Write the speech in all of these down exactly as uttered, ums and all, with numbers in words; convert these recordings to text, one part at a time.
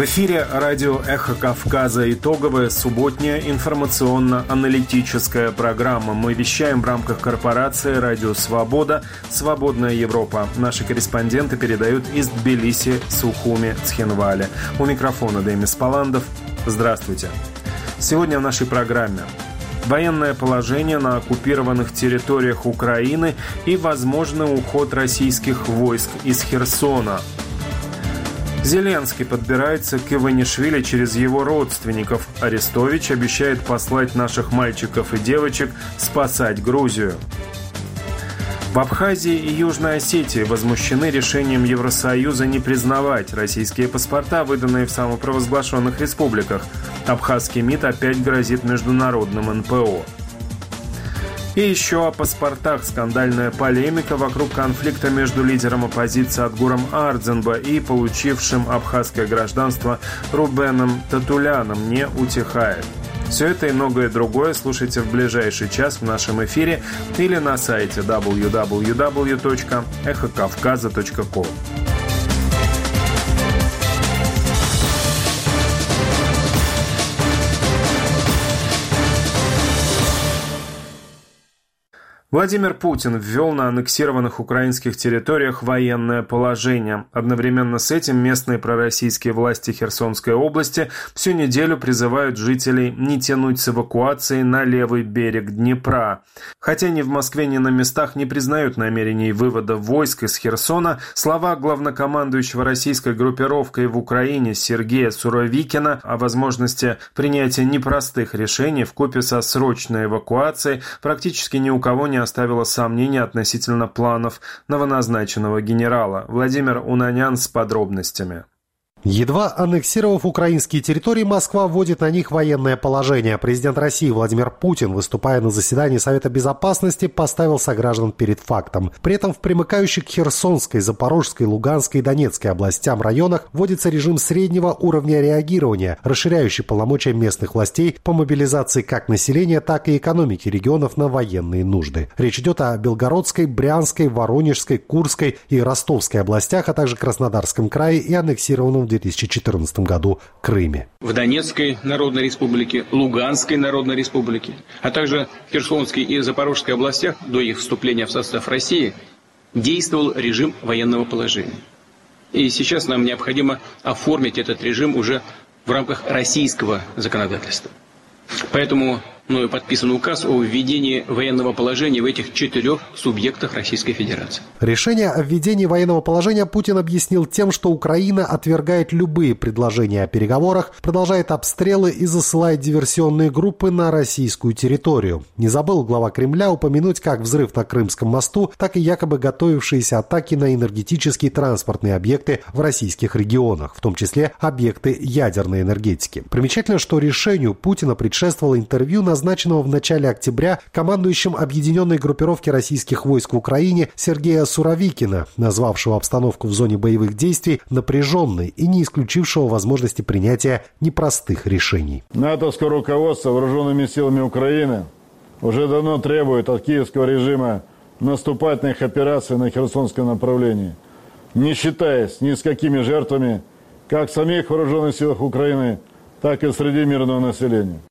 В эфире радио «Эхо Кавказа» итоговая субботняя информационно-аналитическая программа. Мы вещаем в рамках корпорации «Радио Свобода», «Свободная Европа». Наши корреспонденты передают из Тбилиси, Сухуми, Цхинвали. У микрофона Демис Паландов. Здравствуйте. Сегодня в нашей программе военное положение на оккупированных территориях Украины и возможный уход российских войск из Херсона. Зеленский подбирается к Иванишвили через его родственников. Арестович обещает послать наших мальчиков и девочек спасать Грузию. В Абхазии и Южной Осетии возмущены решением Евросоюза не признавать российские паспорта, выданные в самопровозглашенных республиках. Абхазский МИД опять грозит международным эн пэ о. И еще о паспортах. Скандальная полемика вокруг конфликта между лидером оппозиции Атгуром Ардзенба и получившим абхазское гражданство Рубеном Татуляном не утихает. Все это и многое другое слушайте в ближайший час в нашем эфире или на сайте дабл ю дабл ю дабл ю точка эхо кавказа точка ком. Владимир Путин ввел на аннексированных украинских территориях военное положение. Одновременно с этим местные пророссийские власти Херсонской области всю неделю призывают жителей не тянуть с эвакуацией на левый берег Днепра. Хотя ни в Москве, ни на местах не признают намерений вывода войск из Херсона, слова главнокомандующего российской группировкой в Украине Сергея Суровикина о возможности принятия непростых решений вкупе со срочной эвакуацией практически ни у кого не оставило сомнения относительно планов новоназначенного генерала. Владимир Унанян с подробностями. Едва аннексировав украинские территории, Москва вводит на них военное положение. Президент России Владимир Путин, выступая на заседании Совета Безопасности, поставил сограждан перед фактом. При этом в примыкающих к Херсонской, Запорожской, Луганской и Донецкой областям районах вводится режим среднего уровня реагирования, расширяющий полномочия местных властей по мобилизации как населения, так и экономики регионов на военные нужды. Речь идет о Белгородской, Брянской, Воронежской, Курской и Ростовской областях, а также Краснодарском крае и аннексированном в две тысячи четырнадцатом году Крыме. В Донецкой Народной Республике, Луганской Народной Республике, а также в Херсонской и Запорожской областях до их вступления в состав России действовал режим военного положения. И сейчас нам необходимо оформить этот режим уже в рамках российского законодательства. Поэтому мною подписан указ о введении военного положения в этих четырех субъектах Российской Федерации. Решение о введении военного положения Путин объяснил тем, что Украина отвергает любые предложения о переговорах, продолжает обстрелы и засылает диверсионные группы на российскую территорию. Не забыл глава Кремля упомянуть как взрыв на Крымском мосту, так и якобы готовившиеся атаки на энергетические транспортные объекты в российских регионах, в том числе объекты ядерной энергетики. Примечательно, что решению Путина предшествовало интервью на назначенного в начале октября командующим объединенной группировки российских войск в Украине Сергея Суровикина, назвавшего обстановку в зоне боевых действий напряженной и не исключившего возможности принятия непростых решений. натовское руководство вооруженными силами Украины уже давно требует от киевского режима наступательных операций на Херсонском направлении, не считаясь ни с какими жертвами как в самих вооруженных силах Украины, так и среди мирного населения.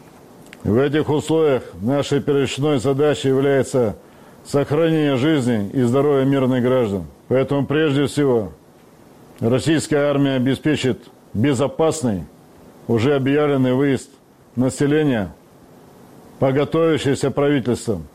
В этих условиях нашей первичной задачей является сохранение жизни и здоровья мирных граждан. Поэтому прежде всего российская армия обеспечит безопасный, уже объявленный выезд населения по готовящейся правительством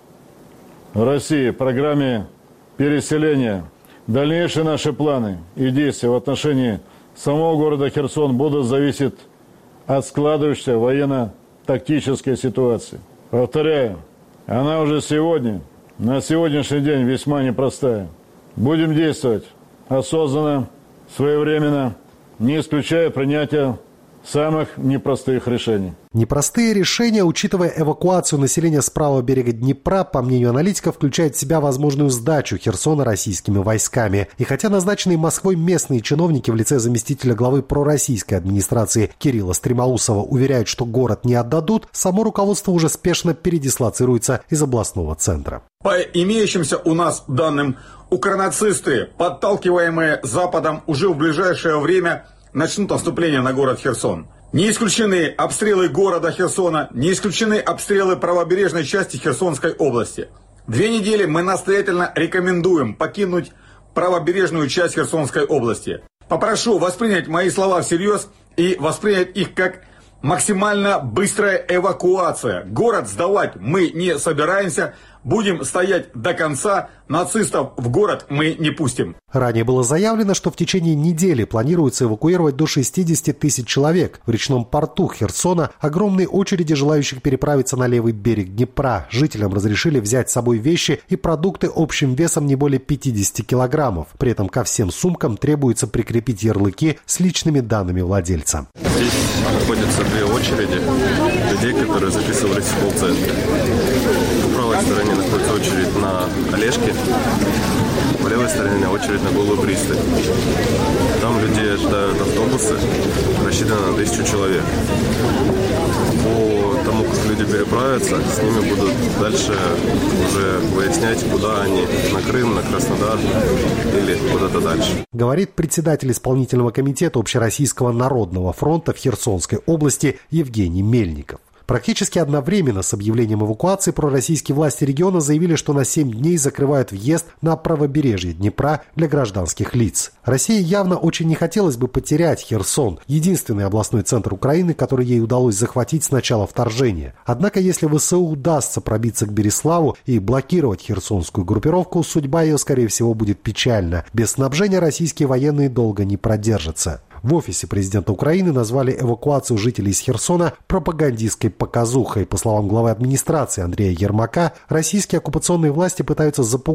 России программе переселения. Дальнейшие наши планы и действия в отношении самого города Херсон будут зависеть от складывающейся военно тактической ситуации. Повторяю, она уже сегодня, на сегодняшний день весьма непростая. Будем действовать осознанно, своевременно, не исключая принятия самых непростых решений. Непростые решения, учитывая эвакуацию населения с правого берега Днепра, по мнению аналитиков, включают в себя возможную сдачу Херсона российскими войсками. И хотя назначенные Москвой местные чиновники в лице заместителя главы пророссийской администрации Кирилла Стремоусова уверяют, что город не отдадут, само руководство уже спешно передислоцируется из областного центра. По имеющимся у нас данным, укронацисты, подталкиваемые Западом, уже в ближайшее время начнут наступление на город Херсон. Не исключены обстрелы города Херсона, не исключены обстрелы правобережной части Херсонской области. Две недели мы настоятельно рекомендуем покинуть правобережную часть Херсонской области. Попрошу воспринять мои слова всерьез и воспринять их как максимально быстрая эвакуация. Город сдавать мы не собираемся. Будем стоять до конца. Нацистов в город мы не пустим. Ранее было заявлено, что в течение недели планируется эвакуировать до шестьдесят тысяч человек. В речном порту Херсона огромные очереди желающих переправиться на левый берег Днепра. Жителям разрешили взять с собой вещи и продукты общим весом не более пятьдесят килограммов. При этом ко всем сумкам требуется прикрепить ярлыки с личными данными владельца. Здесь находятся две очереди людей, которые записывались в колл-центре. По правой стороне находится очередь на Олежке, по левой стороне очередь на Голую пристань. Там людей ожидают автобусы, рассчитаны на тысячу человек. По тому, как люди переправятся, с ними будут дальше уже выяснять, куда они, на Крым, на Краснодар или куда-то дальше. Говорит председатель исполнительного комитета Общероссийского народного фронта в Херсонской области Евгений Мельников. Практически одновременно с объявлением эвакуации пророссийские власти региона заявили, что на семь дней закрывают въезд на правобережье Днепра для гражданских лиц. России явно очень не хотелось бы потерять Херсон, единственный областной центр Украины, который ей удалось захватить с начала вторжения. Однако, если ВСУ удастся пробиться к Береславу и блокировать херсонскую группировку, судьба ее, скорее всего, будет печальна. Без снабжения российские военные долго не продержатся. В офисе президента Украины назвали эвакуацию жителей из Херсона пропагандистской показухой. По словам главы администрации Андрея Ермака, российские оккупационные власти пытаются запугать